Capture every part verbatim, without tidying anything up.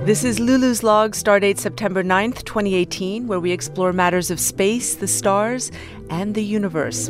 This is Lulu's Log, stardate September ninth, twenty eighteen, where we explore matters of space, the stars, and the universe.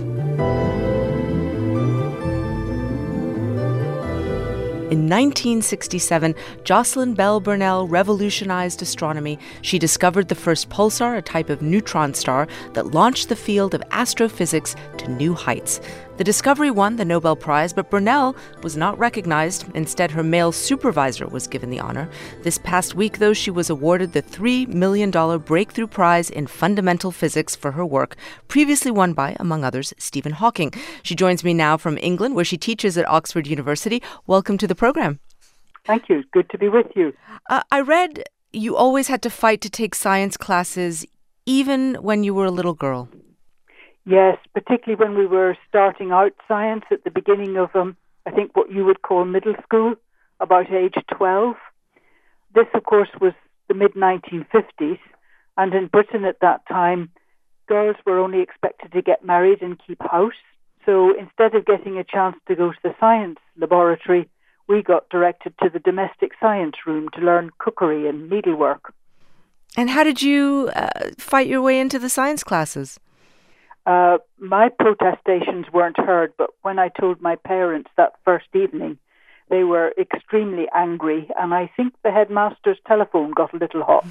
In nineteen sixty-seven, Jocelyn Bell Burnell revolutionized astronomy. She discovered the first pulsar, a type of neutron star that launched the field of astrophysics to new heights. The discovery won the Nobel Prize, but Burnell was not recognized. Instead, her male supervisor was given the honor. This past week, though, she was awarded the three million dollars Breakthrough Prize in Fundamental Physics for her work, previously won by, among others, Stephen Hawking. She joins me now from England, where she teaches at Oxford University. Welcome to the program. Thank you. Good to be with you. Uh, I read you always had to fight to take science classes, even when you were a little girl. Yes, particularly when we were starting out science at the beginning of, um, I think, what you would call middle school, about age twelve. This, of course, was the mid nineteen fifties, and in Britain at that time, girls were only expected to get married and keep house. So instead of getting a chance to go to the science laboratory, we got directed to the domestic science room to learn cookery and needlework. And how did you uh, fight your way into the science classes? Uh, my protestations weren't heard, but when I told my parents that first evening, they were extremely angry, and I think the headmaster's telephone got a little hot.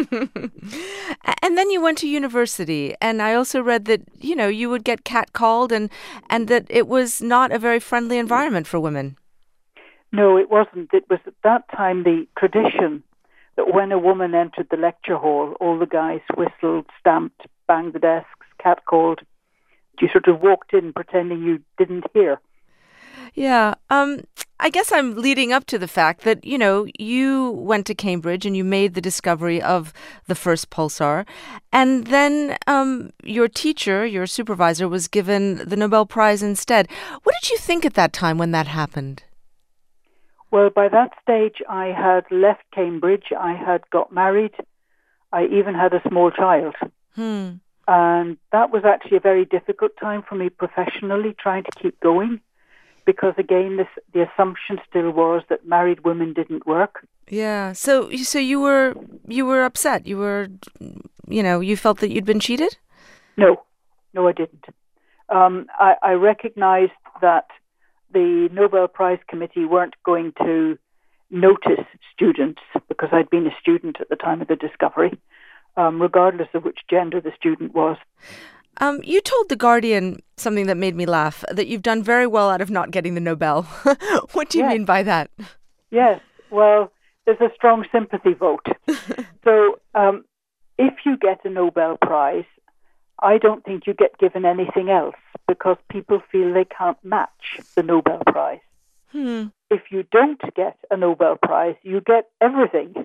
And then you went to university, and I also read that, you know, you would get catcalled and, and that it was not a very friendly environment for women. No, it wasn't. It was at that time the tradition that when a woman entered the lecture hall, all the guys whistled, stamped, banged the desks, catcalled. You sort of walked in pretending you didn't hear. Yeah. Um, I guess I'm leading up to the fact that, you know, you went to Cambridge and you made the discovery of the first pulsar. And then um, your teacher, your supervisor, was given the Nobel Prize instead. What did you think at that time when that happened? Well, by that stage, I had left Cambridge. I had got married. I even had a small child. Hmm. And that was actually a very difficult time for me professionally, trying to keep going. Because, again, this, the assumption still was that married women didn't work. Yeah. So so you were you were upset. You were, you know, you felt that you'd been cheated? No. No, I didn't. Um, I, I recognized that the Nobel Prize Committee weren't going to notice students, because I'd been a student at the time of the discovery, um, regardless of which gender the student was. Um, you told The Guardian something that made me laugh, that you've done very well out of not getting the Nobel. What do you yes. mean by that? Yes, well, there's a strong sympathy vote. So um, if you get a Nobel Prize, I don't think you get given anything else, because people feel they can't match the Nobel Prize. Hmm. If you don't get a Nobel Prize, you get everything.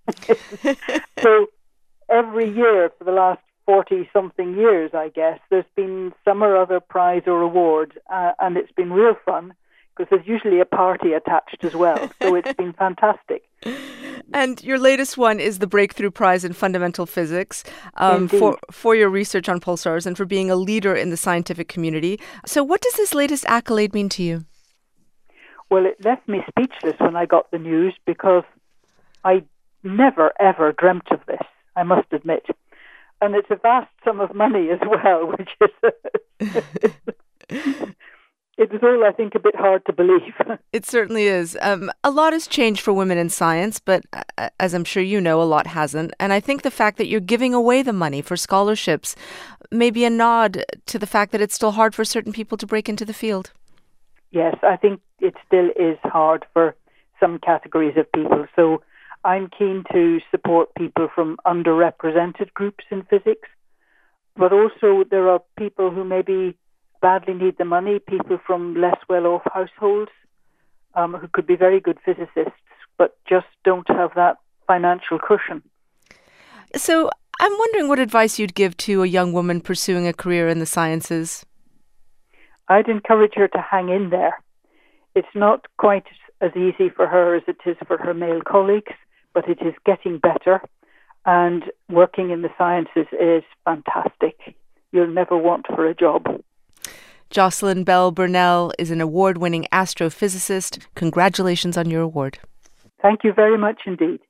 So every year for the last forty-something years, I guess, there's been some or other prize or award, uh, and it's been real fun, because there's usually a party attached as well. So it's been fantastic. And your latest one is the Breakthrough Prize in Fundamental Physics um, for, for your research on pulsars and for being a leader in the scientific community. So what does this latest accolade mean to you? Well, it left me speechless when I got the news, because I never, ever dreamt of this, I must admit. And it's a vast sum of money as well, which is... It was all, I think, a bit hard to believe. It certainly is. Um, a lot has changed for women in science, but uh, as I'm sure you know, a lot hasn't. And I think the fact that you're giving away the money for scholarships may be a nod to the fact that it's still hard for certain people to break into the field. Yes, I think it still is hard for some categories of people. So I'm keen to support people from underrepresented groups in physics. But also there are people who maybe badly need the money, people from less well-off households um, who could be very good physicists, but just don't have that financial cushion. So I'm wondering what advice you'd give to a young woman pursuing a career in the sciences. I'd encourage her to hang in there. It's not quite as easy for her as it is for her male colleagues, but it is getting better. And working in the sciences is fantastic. You'll never want for a job. Jocelyn Bell Burnell is an award-winning astrophysicist. Congratulations on your award. Thank you very much indeed.